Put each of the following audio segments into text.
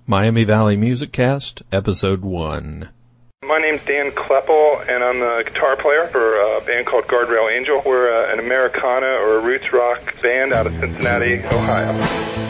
Miami Valley Music Cast, Episode 1. My name's Dan Kleppel, and I'm the guitar player for a band called Guardrail Angel. We're an Americana or a roots rock band out of Cincinnati, Ohio.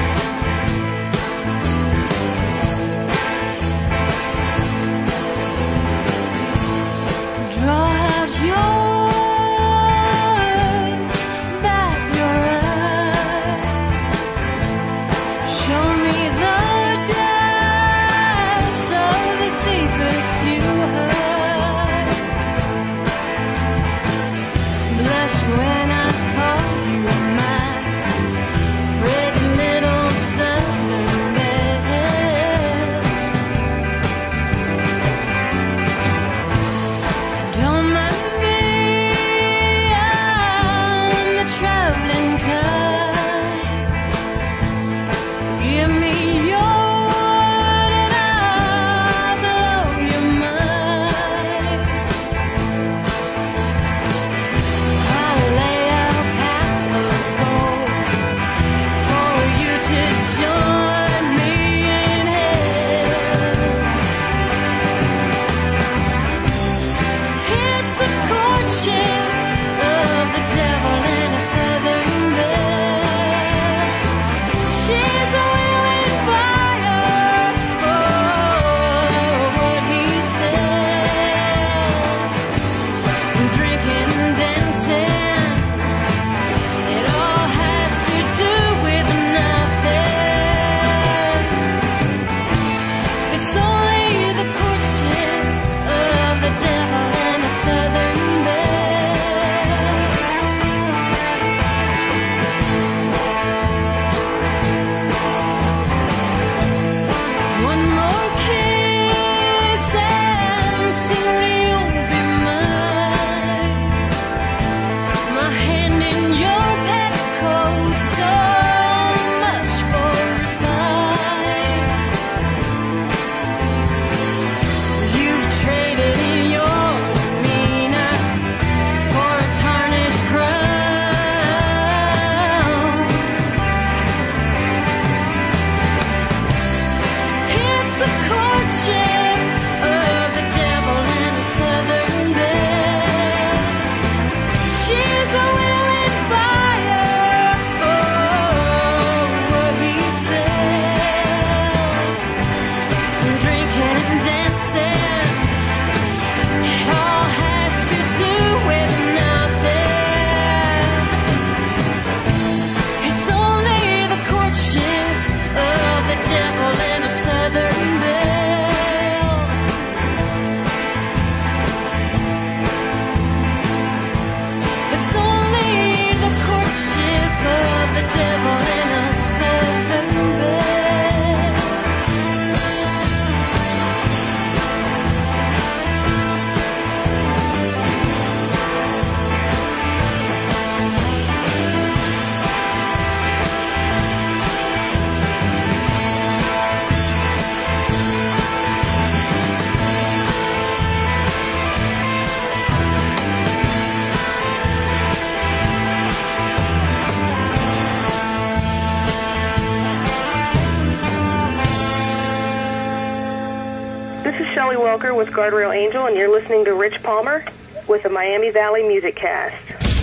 With Guardrail Angel, and you're listening to Rich Palmer with the Miami Valley Music Cast.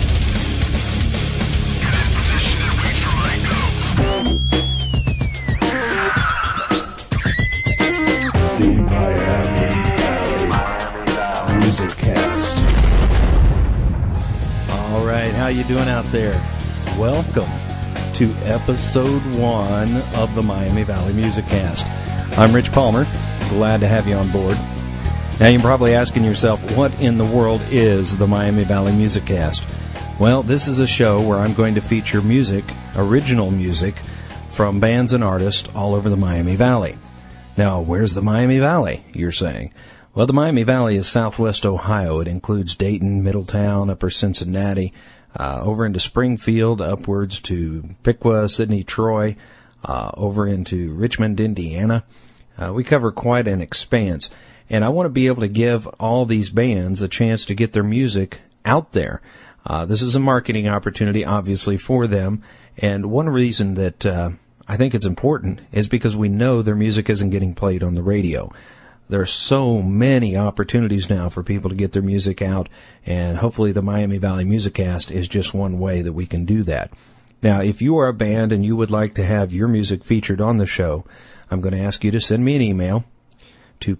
The Miami Valley Music Cast. All right, how you doing out there? Welcome to Episode 1 of the Miami Valley Music Cast. I'm Rich Palmer. Glad to have you on board. Now you're probably asking yourself, what in the world is the Miami Valley Music Cast? Well, this is a show where I'm going to feature music, original music, from bands and artists all over the Miami Valley. Now, where's the Miami Valley, you're saying? Well, the Miami Valley is southwest Ohio. It includes Dayton, Middletown, Upper Cincinnati, over into Springfield, upwards to Piqua, Sidney, Troy, over into Richmond, Indiana. We cover quite an expanse. And I want to be able to give all these bands a chance to get their music out there. This is a marketing opportunity, obviously, for them. And one reason that I think it's important is because we know their music isn't getting played on the radio. There are so many opportunities now for people to get their music out, and hopefully the Miami Valley Musiccast is just one way that we can do that. Now, if you are a band and you would like to have your music featured on the show, I'm going to ask you to send me an email to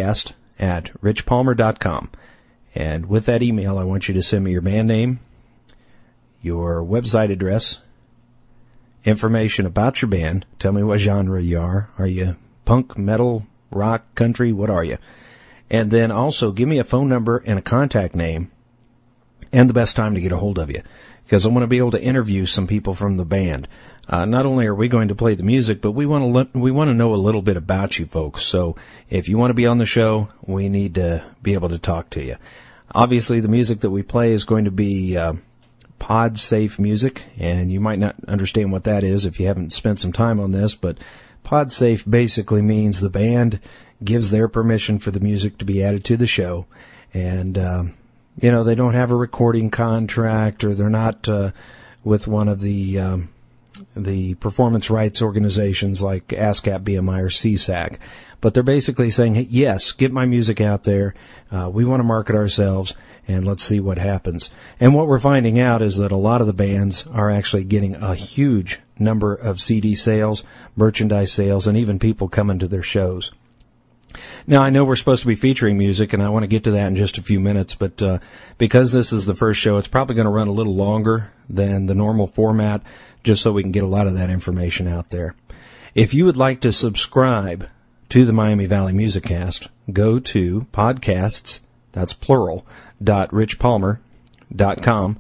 podcast@richpalmer.com. And with that email, I want you to send me your band name, your website address, information about your band. Tell me what genre you are. Are you punk, metal, rock, country? What are you? And then also give me a phone number and a contact name and the best time to get a hold of you, because I want to be able to interview some people from the band. Not only are we going to play the music, but we want to know a little bit about you folks. So if you want to be on the show, we need to be able to talk to you. Obviously, the music that we play is going to be pod safe music, and you might not understand what that is if you haven't spent some time on this, but pod safe basically means the band gives their permission for the music to be added to the show, and they don't have a recording contract, or they're not with one of the performance rights organizations like ASCAP, BMI, or CSAC. But they're basically saying, hey, yes, get my music out there. We want to market ourselves, and let's see what happens. And what we're finding out is that a lot of the bands are actually getting a huge number of CD sales, merchandise sales, and even people coming to their shows. Now, I know we're supposed to be featuring music, and I want to get to that in just a few minutes, but because this is the first show, it's probably going to run a little longer than the normal format, just so we can get a lot of that information out there. If you would like to subscribe to the Miami Valley Musiccast, go to podcasts, that's plural, .richpalmer.com,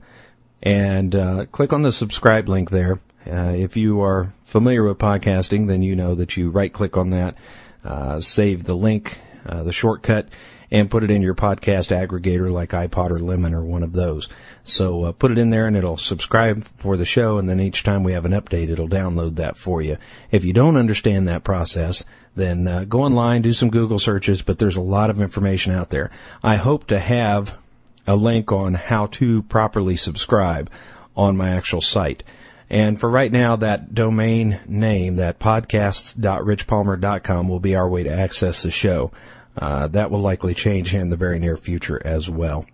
and click on the subscribe link there. If you are familiar with podcasting, then you know that you right-click on that, save the link, the shortcut, and put it in your podcast aggregator like iPod or Lemon or one of those. So put it in there, and it'll subscribe for the show, and then each time we have an update, it'll download that for you. If you don't understand that process, then go online, do some Google searches, but there's a lot of information out there. I hope to have a link on how to properly subscribe on my actual site. And for right now, that domain name, that podcasts.richpalmer.com, will be our way to access the show. That will likely change in the very near future as well.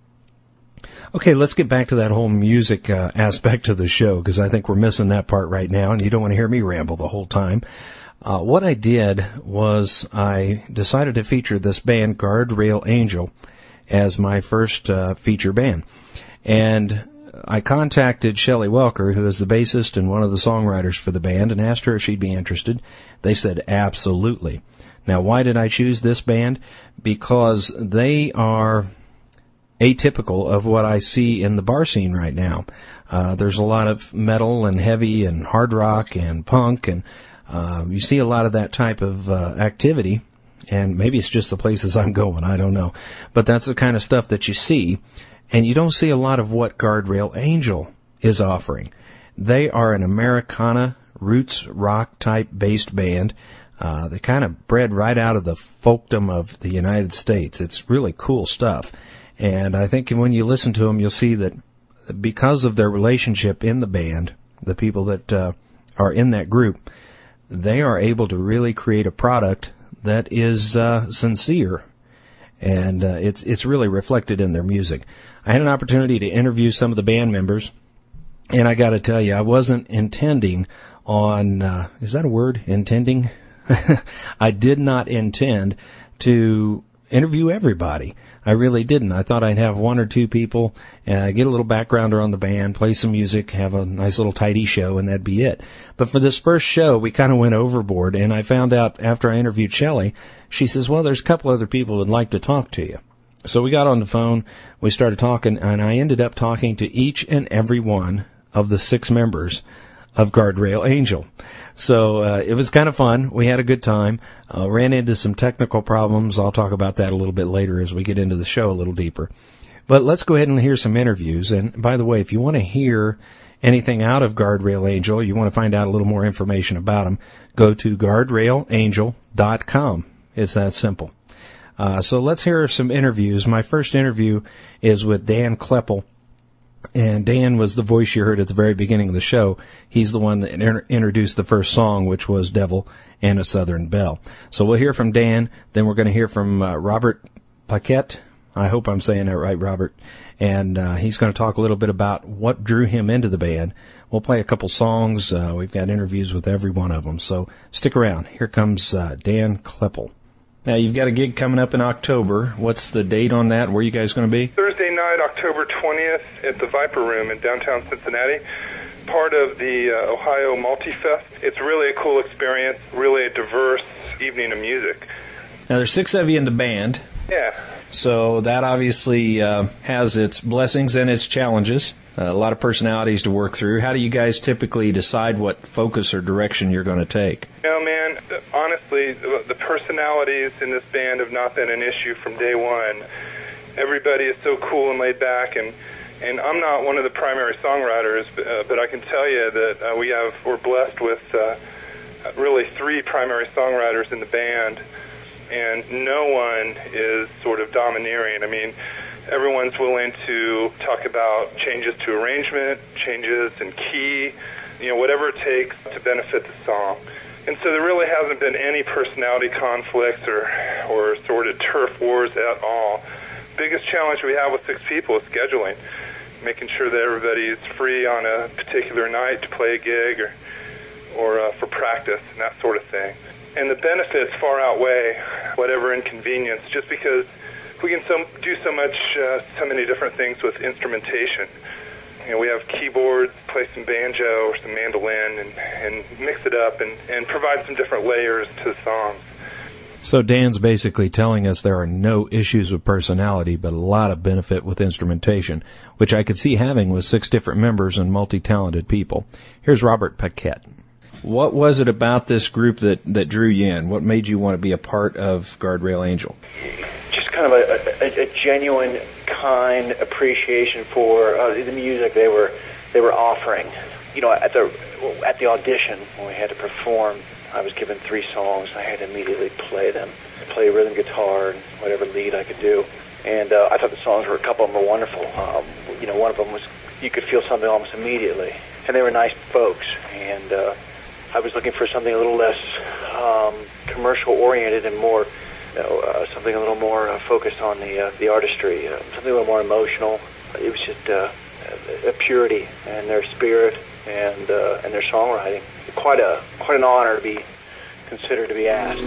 Okay, let's get back to that whole music aspect of the show, because I think we're missing that part right now, and you don't want to hear me ramble the whole time. What I did was I decided to feature this band, Guardrail Angel, as my first feature band. And I contacted Shelley Welker, who is the bassist and one of the songwriters for the band, and asked her if she'd be interested. They said absolutely. Now, why did I choose this band? Because they are atypical of what I see in the bar scene right now. There's a lot of metal and heavy and hard rock and punk, and you see a lot of that type of activity, and maybe it's just the places I'm going, I don't know. But that's the kind of stuff that you see, and you don't see a lot of what Guardrail Angel is offering. They are an Americana, roots rock type based band. They kind of bred right out of the folkdom of the United States. It's really cool stuff. And I think when you listen to them, you'll see that because of their relationship in the band, the people that are in that group, they are able to really create a product that is sincere, and it's really reflected in their music. I had an opportunity to interview some of the band members, and I got to tell you, I wasn't intending on, is that a word, intending? I did not intend to interview everybody. I really didn't. I thought I'd have one or two people, get a little backgrounder on the band, play some music, have a nice little tidy show, and that'd be it. But for this first show, we kind of went overboard, and I found out after I interviewed Shelley, she says, well, there's a couple other people who'd like to talk to you. So we got on the phone, we started talking, and I ended up talking to each and every one of the 6 members of Guardrail Angel. So it was kind of fun. We had a good time. Ran into some technical problems. I'll talk about that a little bit later as we get into the show a little deeper. But let's go ahead and hear some interviews. And by the way, if you want to hear anything out of Guardrail Angel, you want to find out a little more information about them, go to guardrailangel.com. It's that simple. So let's hear some interviews. My first interview is with Dan Kleppel. And Dan was the voice you heard at the very beginning of the show. He's the one that introduced the first song, which was Devil and a Southern Belle. So we'll hear from Dan, then we're going to hear from Robert Paquette. I hope I'm saying that right, Robert. And he's going to talk a little bit about what drew him into the band. We'll play a couple songs. We've got interviews with every one of them. So stick around. Here comes Dan Kleppel. Now, you've got a gig coming up in October. What's the date on that? Where are you guys going to be? Thursday night, October 20th, at the Viper Room in downtown Cincinnati. Part of the Ohio Multi-Fest. It's really a cool experience, really a diverse evening of music. Now, there's 6 of you in the band. Yeah. So that obviously has its blessings and its challenges. A lot of personalities to work through. How do you guys typically decide what focus or direction you're going to take? You know, man, honestly, the personalities in this band have not been an issue from day one. Everybody is so cool and laid back, and I'm not one of the primary songwriters, but I can tell you that we're blessed with really 3 primary songwriters in the band, and no one is sort of domineering. I mean, everyone's willing to talk about changes to arrangement, changes in key, whatever it takes to benefit the song. And so there really hasn't been any personality conflicts or sort of turf wars at all. Biggest challenge we have with 6 people is scheduling, making sure that everybody's free on a particular night to play a gig or for practice and that sort of thing. And the benefits far outweigh whatever inconvenience, just because we can do so many different things with instrumentation. We have keyboards, play some banjo or some mandolin, and mix it up and provide some different layers to the songs. So Dan's basically telling us there are no issues with personality, but a lot of benefit with instrumentation, which I could see having with 6 different members and multi-talented people. Here's Robert Paquette. What was it about this group that drew you in? What made you want to be a part of Guardrail Angel? Just kind of a genuine, kind appreciation for the music they were offering. At the audition when we had to perform, I was given 3 songs. I had to immediately play them, play rhythm guitar and whatever lead I could do. And I thought the songs a couple of them were wonderful. One of them was, you could feel something almost immediately. And they were nice folks. And I was looking for something a little less commercial oriented and more, something a little more focused on the artistry, something a little more emotional. It was just a purity in their spirit and their songwriting. Quite an honor to be considered to be asked.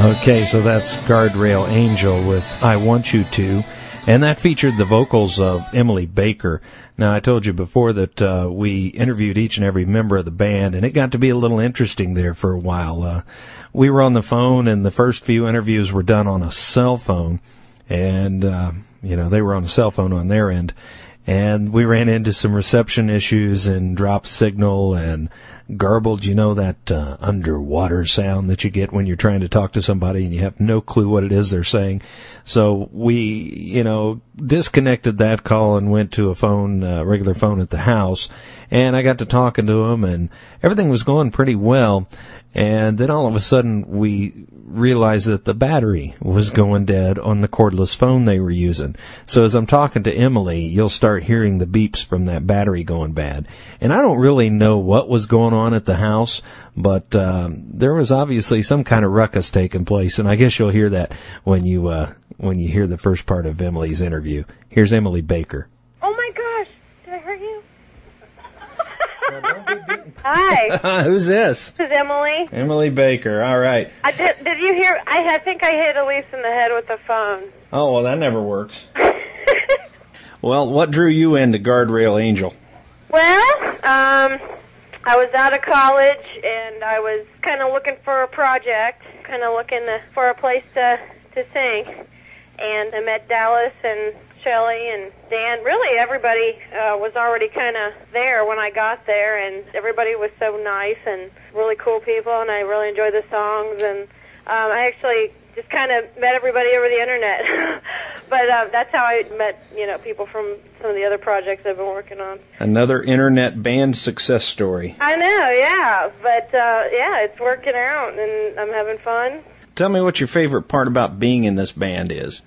Okay, so that's Guardrail Angel with I Want You To, and that featured the vocals of Emily Baker. Now, I told you before that we interviewed each and every member of the band, and it got to be a little interesting there for a while. We were on the phone, and the first few interviews were done on a cell phone, and, they were on a cell phone on their end. And we ran into some reception issues and dropped signal and garbled, that underwater sound that you get when you're trying to talk to somebody and you have no clue what it is they're saying. So we, disconnected that call and went to a regular phone at the house. And I got to talking to them, and everything was going pretty well. And then all of a sudden we realized that the battery was going dead on the cordless phone they were using. So as I'm talking to Emily, you'll start hearing the beeps from that battery going bad. And I don't really know what was going on at the house, but there was obviously some kind of ruckus taking place, and I guess you'll hear that when you hear the first part of Emily's interview. Here's Emily Baker. Oh my gosh, did I hurt you? Hi. Who's this? This is Emily. Emily Baker, all right. Did you hear? I think I hit Elise in the head with the phone. Oh, well, that never works. Well, what drew you into Guardrail Angel? Well, I was out of college, and I was kind of looking for a project, kind of looking for a place to sing. And I met Dallas and Shelley and Dan. Really, everybody was already kind of there when I got there, and everybody was so nice and really cool people, and I really enjoyed the songs. And I actually just kind of met everybody over the internet. But that's how I met, people from some of the other projects I've been working on. Another internet band success story. I know, yeah. But, it's working out, and I'm having fun. Tell me what your favorite part about being in this band is.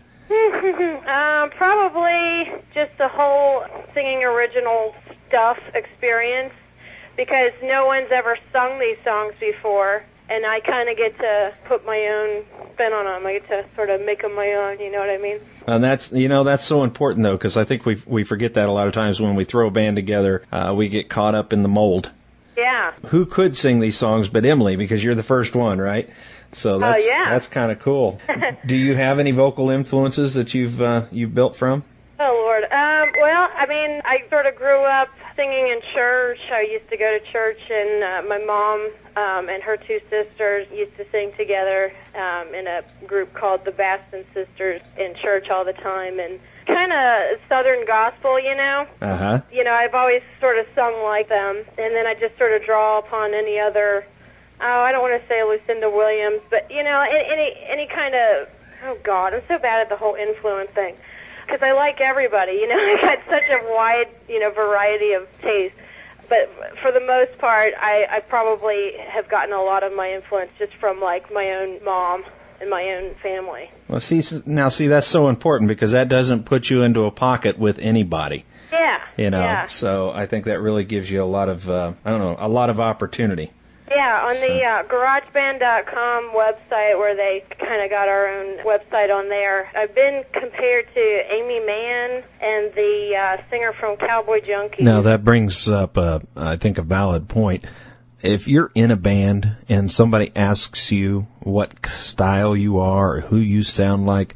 Probably just the whole singing original stuff experience, because no one's ever sung these songs before, and I kind of get to put my own spin on them. I get to sort of make them my own, you know what I mean? And that's so important, though, because I think we forget that a lot of times when we throw a band together, we get caught up in the mold. Yeah. Who could sing these songs but Emily, because you're the first one, right? So that's kind of cool. Do you have any vocal influences that you've built from? Oh, Lord. Well, I mean, I sort of grew up singing in church. I used to go to church, and my mom and her two sisters used to sing together in a group called the Baston Sisters in church all the time, and kind of Southern gospel, Uh-huh. I've always sort of sung like them, and then I just sort of draw upon any other, I don't want to say Lucinda Williams, but, any kind of, oh, God, I'm so bad at the whole influence thing. Because I like everybody, I got such a wide, variety of taste. But for the most part, I probably have gotten a lot of my influence just from, like, my own mom and my own family. Well, see, that's so important, because that doesn't put you into a pocket with anybody. Yeah. Yeah. So I think that really gives you a lot of, a lot of opportunity. Yeah, on the GarageBand.com website, where they kind of got our own website on there, I've been compared to Amy Mann and the singer from Cowboy Junkie. Now, that brings up, I think, a valid point. If you're in a band and somebody asks you what style you are or who you sound like,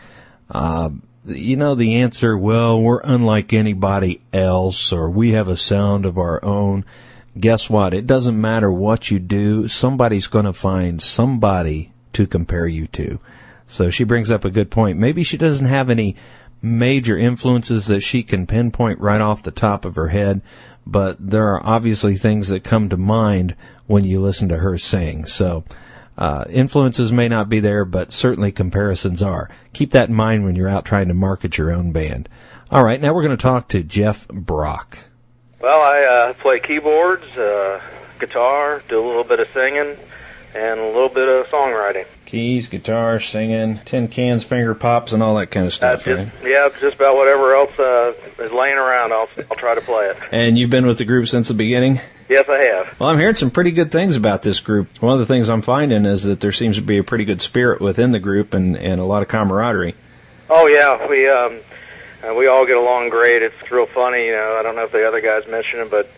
the answer, well, we're unlike anybody else, or we have a sound of our own. Guess what? It doesn't matter what you do. Somebody's going to find somebody to compare you to. So she brings up a good point. Maybe she doesn't have any major influences that she can pinpoint right off the top of her head, but there are obviously things that come to mind when you listen to her sing. So influences may not be there, but certainly comparisons are. Keep that in mind when you're out trying to market your own band. All right, now we're going to talk to Jeff Brock. Well, I play keyboards, guitar, do a little bit of singing, and a little bit of songwriting. Keys, guitar, singing, tin cans, finger pops, and all that kind of stuff, right? Yeah, just about whatever else is laying around, I'll try to play it. And you've been with the group since the beginning? Yes, I have. Well, I'm hearing some pretty good things about this group. One of the things I'm finding is that there seems to be a pretty good spirit within the group and a lot of camaraderie. Oh, yeah, we all get along great. It's real funny, I don't know if the other guys mentioned it, but,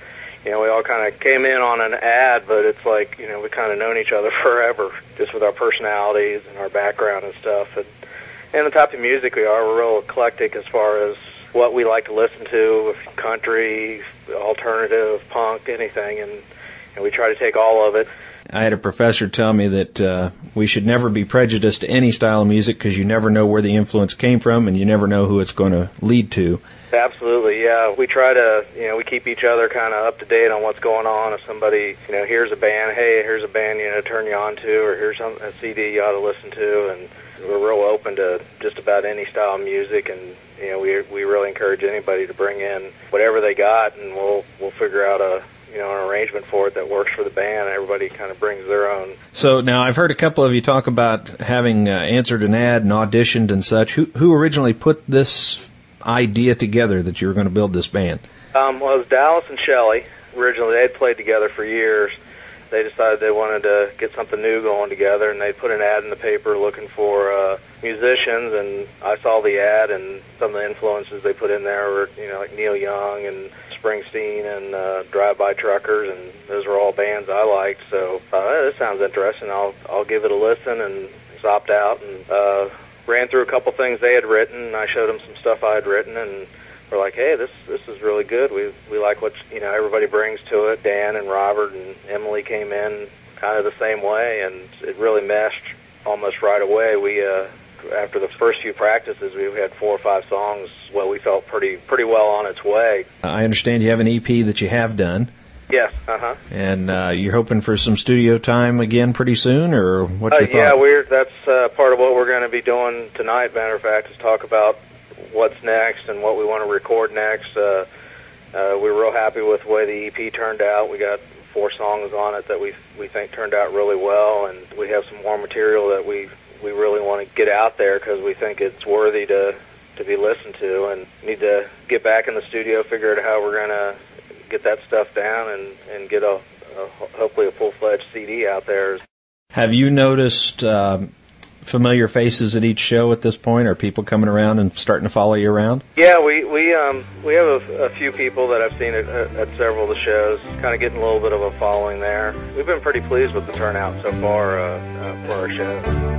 we all kind of came in on an ad, but it's like, we kind of known each other forever, just with our personalities and our background and stuff. And the type of music we are, we're real eclectic as far as what we like to listen to, country, alternative, punk, anything, and we try to take all of it. I had a professor tell me that we should never be prejudiced to any style of music because you never know where the influence came from and you never know who it's going to lead to. Absolutely, yeah. We try to, we keep each other kind of up to date on what's going on. If somebody, here's a band, hey, here's a band, to turn you on to, or here's a CD you ought to listen to, and we're real open to just about any style of music, and we really encourage anybody to bring in whatever they got, and we'll figure out an arrangement for it that works for the band, and everybody kind of brings their own. So now I've heard a couple of you talk about having answered an ad and auditioned and such. Who originally put this idea together that you were going to build this band? Well, it was Dallas and Shelley. Originally, they had played together for years. They decided they wanted to get something new going together, and they put an ad in the paper looking for musicians, and I saw the ad, and some of the influences they put in there were, like Neil Young and Springsteen and Drive-By Truckers, and those were all bands I liked, so this sounds interesting. I'll give it a listen, and stopped out and ran through a couple things they had written, and I showed them some stuff I had written, and we're like, hey, this is really good. We like what everybody brings to it. Dan and Robert and Emily came in kind of the same way, and it really meshed almost right away. We after the first few practices, we had 4 or 5 songs. Well, we felt pretty well on its way. I understand you have an EP that you have done. Yes, And you're hoping for some studio time again pretty soon, or what's your thought? Yeah, that's part of what we're going to be doing tonight, matter of fact, is talk about what's next and what we want to record next. We're real happy with the way the EP turned out. We got 4 songs on it that we think turned out really well, and we have some more material that we really want to get out there because we think it's worthy to be listened to, and need to get back in the studio, figure out how we're going to get that stuff down and get hopefully a full-fledged CD out there. Have you noticed familiar faces at each show at this point? Are people coming around and starting to follow you around? Yeah, we have a few people that I've seen at several of the shows, kind of getting a little bit of a following there. We've been pretty pleased with the turnout so far for our shows.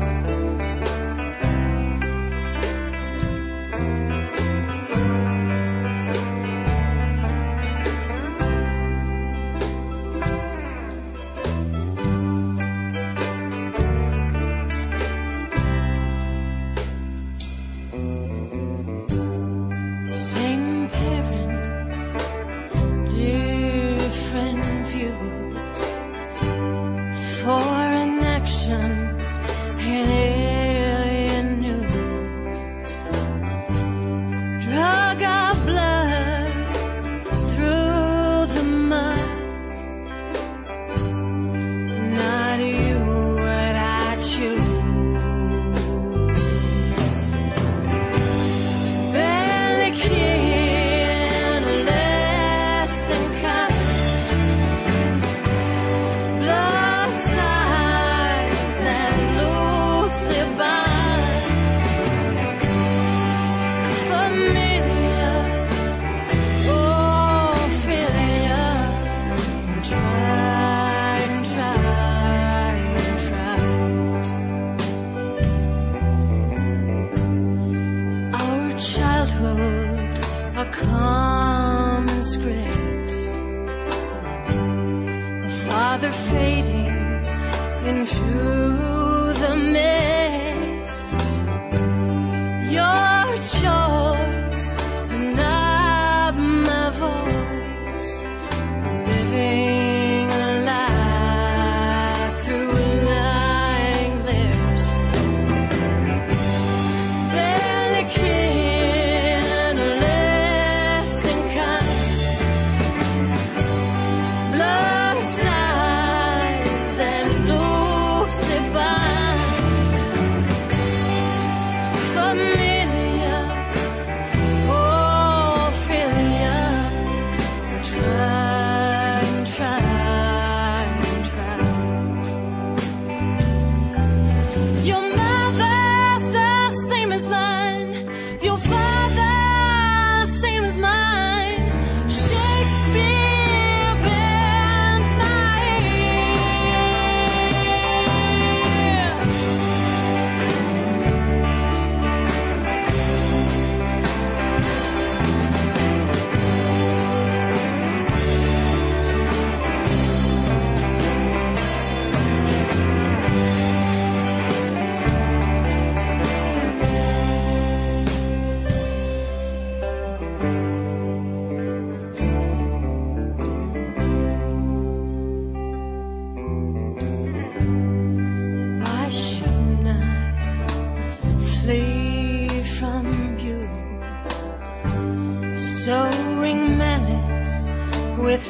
Foreign actions and alien news drug our blood through the mud. Not you would I choose. Barely kin, less than kind. Blood ties and loosely bind. Familiar, oh, failure. Try and try and try. Our childhood, a common script. A father fading into the mist. Your choice, and not my voice. Living a lie through lying lips. Barely kin, less than kind. Blood ties and loosely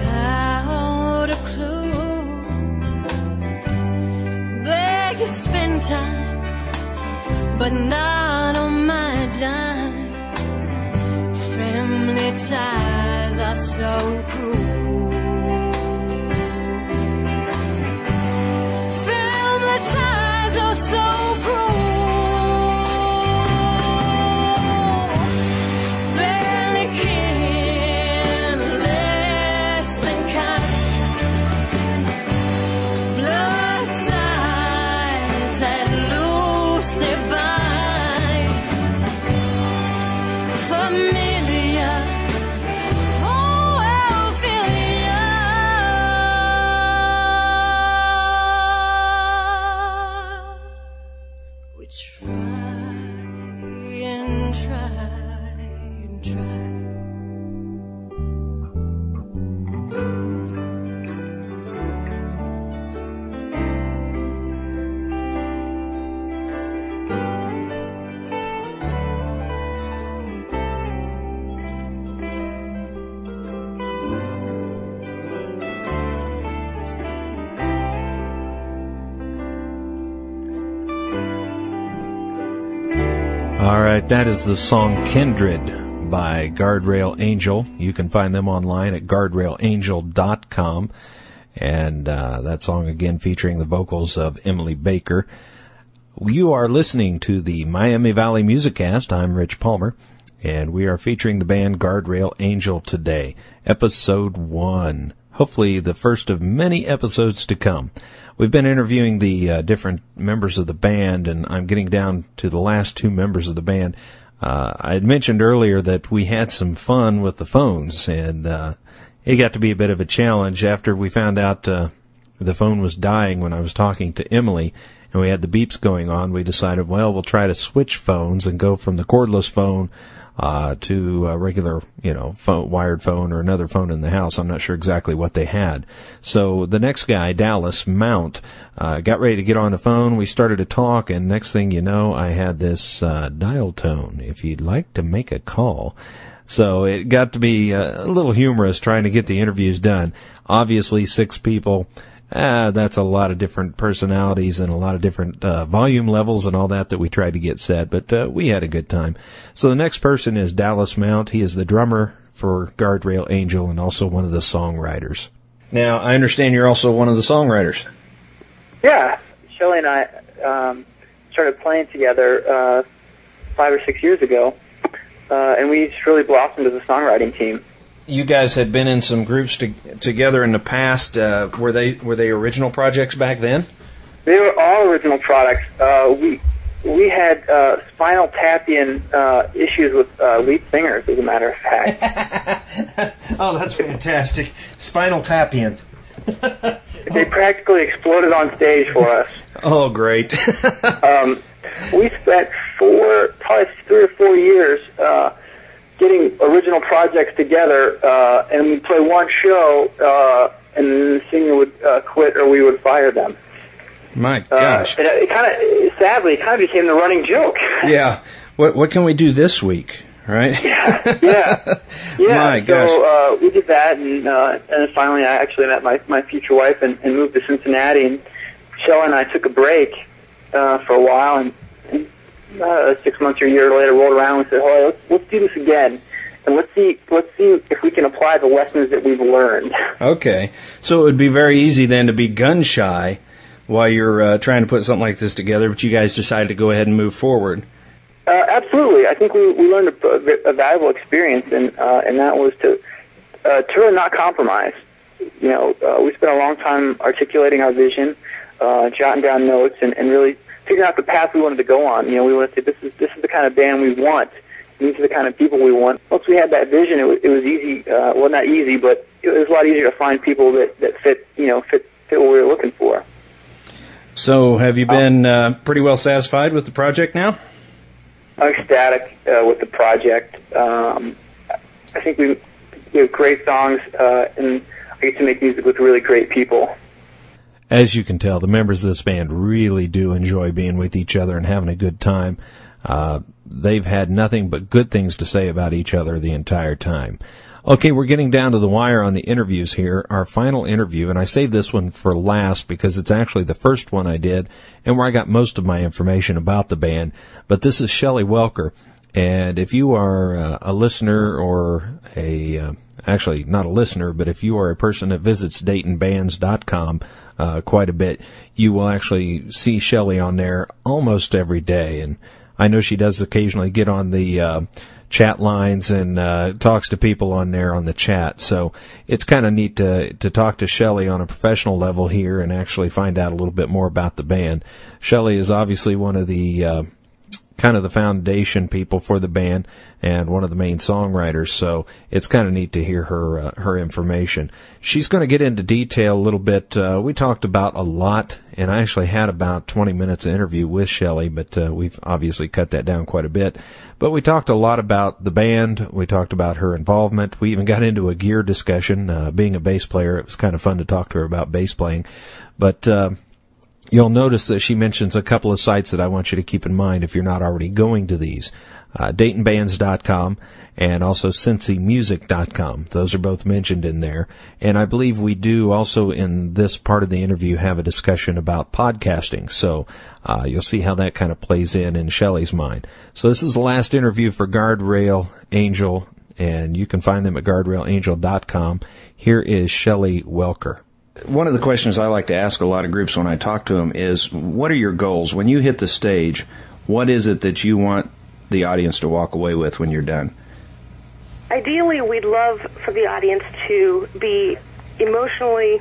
without a clue. Beg to spend time, but not on my dime. Family ties are so cruel. Family ties are so cruel. Barely kin, less than kind. Blood ties that loosely bind. Familiar, oh well, familiar. We try and try and try. All right, that is the song Kindred by Guardrail Angel. You can find them online at guardrailangel.com. And that song, again, featuring the vocals of Emily Baker. You are listening to the Miami Valley Musiccast. I'm Rich Palmer, and we are featuring the band Guardrail Angel today, Episode 1. Hopefully the first of many episodes to come. We've been interviewing the different members of the band, and I'm getting down to the last two members of the band. I had mentioned earlier that we had some fun with the phones, and it got to be a bit of a challenge after we found out the phone was dying when I was talking to Emily, and we had the beeps going on. We decided, well, we'll try to switch phones and go from the cordless phone to a regular, phone, wired phone or another phone in the house. I'm not sure exactly what they had. So the next guy, Dallas Mount, got ready to get on the phone. We started to talk, and next thing you know, I had this dial tone, if you'd like to make a call. So it got to be a little humorous trying to get the interviews done. Obviously, 6 people. That's a lot of different personalities and a lot of different volume levels and all that we tried to get set, but we had a good time. So the next person is Dallas Mount. He is the drummer for Guardrail Angel and also one of the songwriters. Now, I understand you're also one of the songwriters. Yeah, Shelley and I started playing together 5 or 6 years ago, and we just really blossomed as a songwriting team. You guys had been in some groups together in the past. Were they original projects back then? They were all original products. We had Spinal Tapian issues with lead singers, as a matter of fact. Oh, that's fantastic. Spinal Tapian. They practically exploded on stage for us. Oh, great. We spent probably 3 or 4 years getting original projects together, and we'd play one show, and the singer would quit or we would fire them. My gosh. And sadly, it kind of became the running joke. Yeah. What can we do this week, right? Yeah. My gosh. So we did that, and then finally I actually met my future wife and moved to Cincinnati, and Shelley and I took a break for a while, and 6 months or a year later rolled around and said, "Oh, let's do this again, and let's see if we can apply the lessons that we've learned." Okay, so it would be very easy then to be gun shy while you're trying to put something like this together, but you guys decided to go ahead and move forward. Absolutely, I think we learned a valuable experience, and that was to really not compromise. We spent a long time articulating our vision, jotting down notes, and really figuring out the path we wanted to go on. We wanted to say, this is the kind of band we want. These are the kind of people we want. Once we had that vision, it was easy. Well, not easy, but it was a lot easier to find people that fit what we were looking for. So, have you been pretty well satisfied with the project now? I'm ecstatic with the project. I think we have great songs, and I get to make music with really great people. As you can tell, the members of this band really do enjoy being with each other and having a good time. They've had nothing but good things to say about each other the entire time. Okay, we're getting down to the wire on the interviews here. Our final interview, and I saved this one for last because it's actually the first one I did and where I got most of my information about the band. But this is Shelley Welker. And if you are a listener or actually not a listener, but if you are a person that visits DaytonBands.com quite a bit, you will actually see Shelley on there almost every day. And I know she does occasionally get on the chat lines and talks to people on there on the chat. So it's kind of neat to talk to Shelley on a professional level here and actually find out a little bit more about the band. Shelley is obviously one of the kind of the foundation people for the band and one of the main songwriters, so it's kind of neat to hear her information. She's going to get into detail a little bit. We talked about a lot, and I actually had about 20 minutes of interview with Shelley, but we've obviously cut that down quite a bit. But we talked a lot about the band. We talked about her involvement. We even got into a gear discussion. Being a bass player, it was kind of fun to talk to her about bass playing. But you'll notice that she mentions a couple of sites that I want you to keep in mind if you're not already going to these. DaytonBands.com and also CincyMusic.com. Those are both mentioned in there. And I believe we do also in this part of the interview have a discussion about podcasting. So you'll see how that kind of plays in Shelley's mind. So this is the last interview for Guardrail Angel, and you can find them at guardrailangel.com. Here is Shelley Welker. One of the questions I like to ask a lot of groups when I talk to them is, what are your goals? When you hit the stage, what is it that you want the audience to walk away with when you're done? Ideally, we'd love for the audience to be emotionally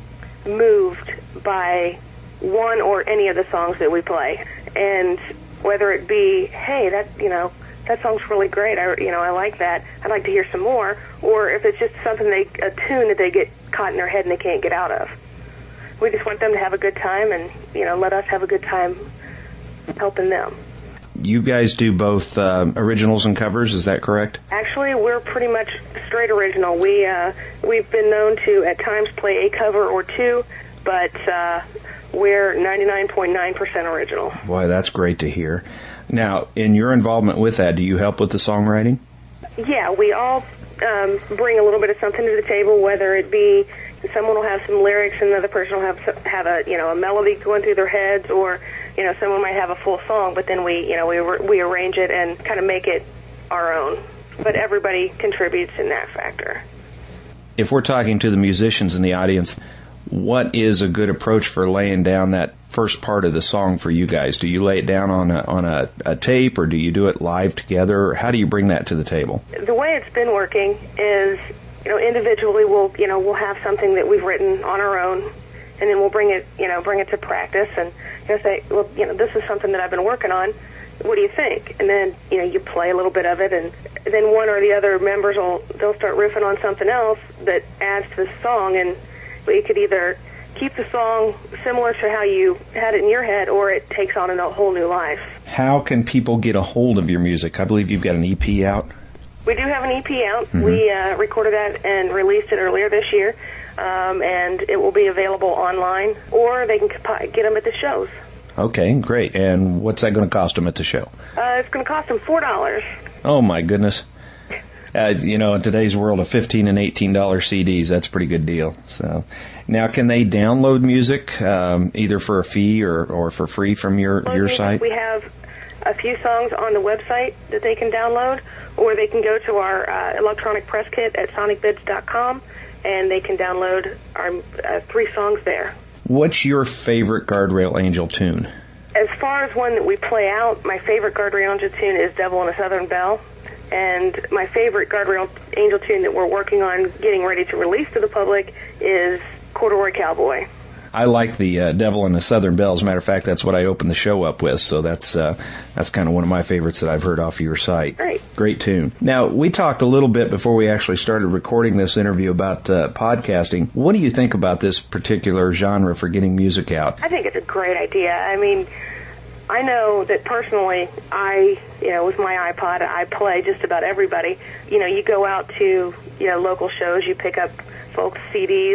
moved by one or any of the songs that we play. And whether it be, hey, that song's really great, I like that, I'd like to hear some more, or if it's just something a tune that they get caught in their head and they can't get out of. We just want them to have a good time and, let us have a good time helping them. You guys do both originals and covers, is that correct? Actually, we're pretty much straight original. We've been known to at times play a cover or two, but we're 99.9% original. Boy, that's great to hear. Now, in your involvement with that, do you help with the songwriting? Yeah, we all bring a little bit of something to the table, whether it be someone will have some lyrics and another person will have a melody going through their heads, or someone might have a full song, but then we arrange it and kind of make it our own. But everybody contributes in that factor. If we're talking to the musicians in the audience, what is a good approach for laying down that first part of the song for you guys? Do you lay it down on a tape, or do you do it live together? Or how do you bring that to the table? The way it's been working is, individually we'll have something that we've written on our own, and then we'll bring it to practice and say, well, this is something that I've been working on. What do you think? And then you play a little bit of it, and then one or the other members they'll start riffing on something else that adds to the song, and we could either keep the song similar to how you had it in your head, or it takes on a whole new life. How can people get a hold of your music? I believe you've got an EP out. We do have an EP out. Mm-hmm. We recorded that and released it earlier this year, and it will be available online, or they can get them at the shows. Okay, great. And what's that going to cost them at the show? It's going to cost them $4. Oh, my goodness. In today's world of $15 and $18 CDs, that's a pretty good deal. So, now can they download music either for a fee or for free from your site? We have a few songs on the website that they can download, or they can go to our electronic press kit at sonicbids.com, and they can download our 3 songs there. What's your favorite Guardrail Angel tune? As far as one that we play out, my favorite Guardrail Angel tune is Devil in a Southern Belle. And my favorite Guardrail Angel tune that we're working on getting ready to release to the public is Corduroy Cowboy. I like the Devil in a Southern Belle. As a matter of fact, that's what I opened the show up with. So that's kind of one of my favorites that I've heard off of your site. Great tune. Now, we talked a little bit before we actually started recording this interview about podcasting. What do you think about this particular genre for getting music out? I think it's a great idea. I mean, I know that personally, with my iPod, I play just about everybody. You go out to, local shows, you pick up folks' CDs,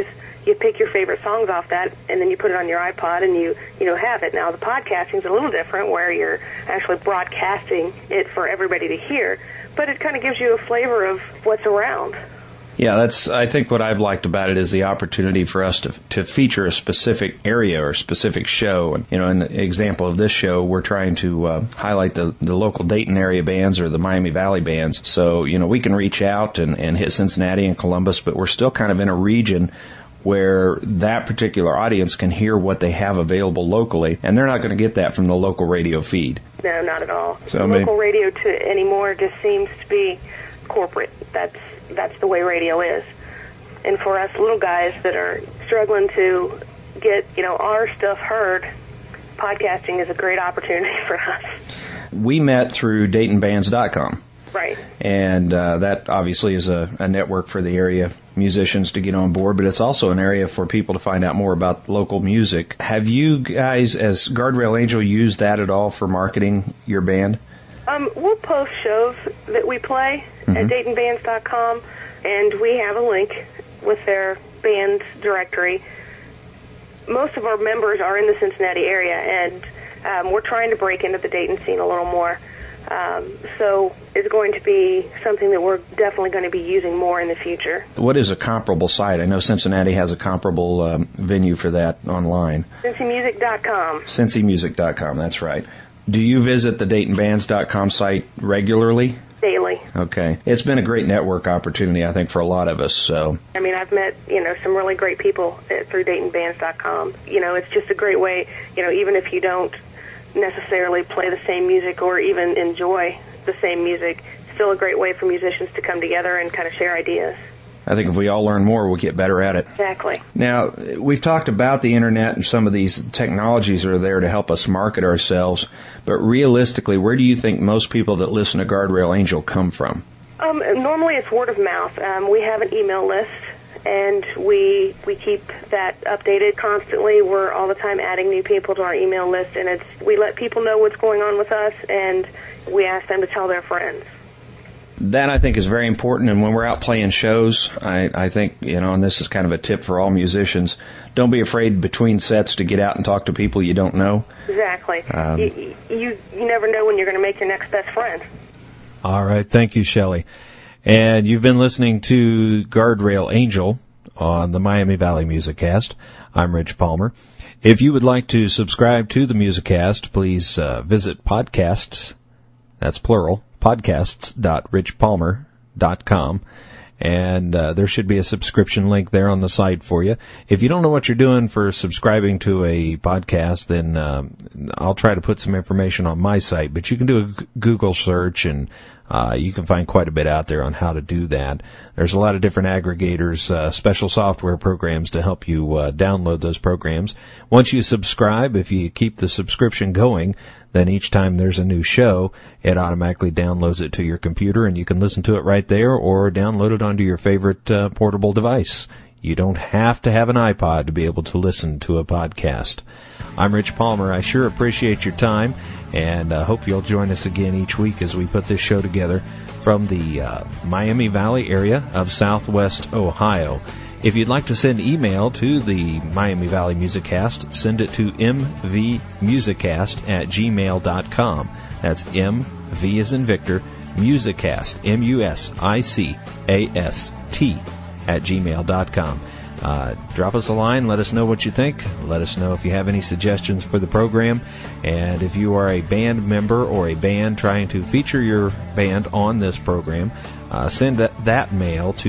you pick your favorite songs off that, and then you put it on your iPod, and you have it. Now, the podcasting is a little different, where you're actually broadcasting it for everybody to hear, but it kind of gives you a flavor of what's around. Yeah, I think what I've liked about it is the opportunity for us to feature a specific area or specific show. And, in the example of this show, we're trying to highlight the local Dayton area bands or the Miami Valley bands. So, we can reach out and hit Cincinnati and Columbus, but we're still kind of in a region where that particular audience can hear what they have available locally, and they're not going to get that from the local radio feed. No, not at all. So local radio anymore just seems to be corporate. That's the way radio is. And for us little guys that are struggling to get, our stuff heard, podcasting is a great opportunity for us. We met through DaytonBands.com. Right. And that obviously is a network for the area musicians to get on board, but it's also an area for people to find out more about local music. Have you guys, as Guardrail Angel, used that at all for marketing your band? We'll post shows that we play at DaytonBands.com, and we have a link with their band directory. Most of our members are in the Cincinnati area, and we're trying to break into the Dayton scene a little more. So it's going to be something that we're definitely going to be using more in the future. What is a comparable site? I know Cincinnati has a comparable venue for that online. CincyMusic.com. CincyMusic.com, that's right. Do you visit the DaytonBands.com site regularly? Daily. Okay. It's been a great network opportunity, I think, for a lot of us. So, I've met, some really great people through DaytonBands.com. It's just a great way, even if you don't necessarily play the same music or even enjoy the same music, still a great way for musicians to come together and kind of share ideas. I think if we all learn more, we'll get better at it. Exactly. Now, we've talked about the Internet and some of these technologies that are there to help us market ourselves, but realistically, where do you think most people that listen to Guardrail Angel come from? Normally it's word of mouth. We have an email list, and we keep that updated constantly. We're all the time adding new people to our email list, and we let people know what's going on with us, and we ask them to tell their friends. That, I think, is very important, and when we're out playing shows, I think, and this is kind of a tip for all musicians, don't be afraid between sets to get out and talk to people you don't know. Exactly. You never know when you're going to make your next best friend. All right. Thank you, Shelley. And you've been listening to Guardrail Angel on the Miami Valley Musicast. I'm Rich Palmer. If you would like to subscribe to the Musicast, please visit podcasts, that's plural, podcasts.richpalmer.com, and there should be a subscription link there on the site for you. If you don't know what you're doing for subscribing to a podcast, then I'll try to put some information on my site, but you can do a Google search, and you can find quite a bit out there on how to do that. There's a lot of different aggregators, special software programs to help you download those programs. Once you subscribe, if you keep the subscription going, then each time there's a new show, it automatically downloads it to your computer, and you can listen to it right there or download it onto your favorite portable device. You don't have to have an iPod to be able to listen to a podcast. I'm Rich Palmer. I sure appreciate your time, and hope you'll join us again each week as we put this show together from the Miami Valley area of Southwest Ohio. If you'd like to send email to the Miami Valley Musicast, send it to mvmusicast@gmail.com. That's MV as in Victor, Musicast, MUSICAST @gmail.com. Drop us a line. Let us know what you think. Let us know if you have any suggestions for the program. And if you are a band member or a band trying to feature your band on this program, send that mail to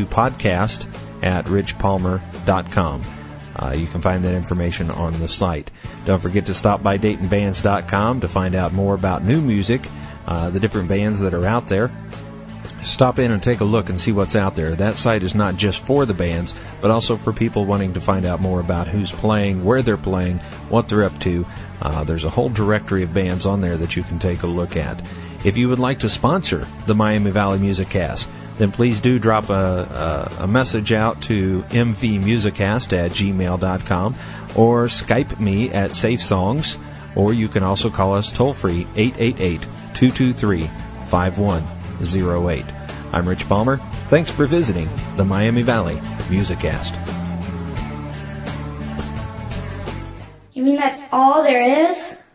podcast@richpalmer.com. You can find that information on the site. Don't forget to stop by DaytonBands.com to find out more about new music, the different bands that are out there. Stop in and take a look and see what's out there. That site is not just for the bands, but also for people wanting to find out more about who's playing, where they're playing, what they're up to. There's a whole directory of bands on there that you can take a look at. If you would like to sponsor the Miami Valley Musicast, then please do drop a message out to mvmusicast@gmail.com or Skype me at Safe Songs, or you can also call us toll-free 888-223-5108. I'm Rich Palmer. Thanks for visiting the Miami Valley Musicast. You mean that's all there is?